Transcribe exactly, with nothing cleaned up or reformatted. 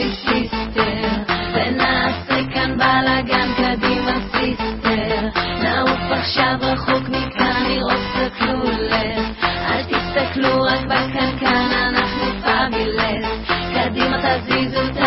בייבי סיסטר, ונעשה כאן בלגן, קדימה סיסטר, נעוף עכשיו רחוק מכאן לראות קצת קלולס, אל תסתכלו רק בקנקן, אנחנו פאבילס, קדימה תזיזו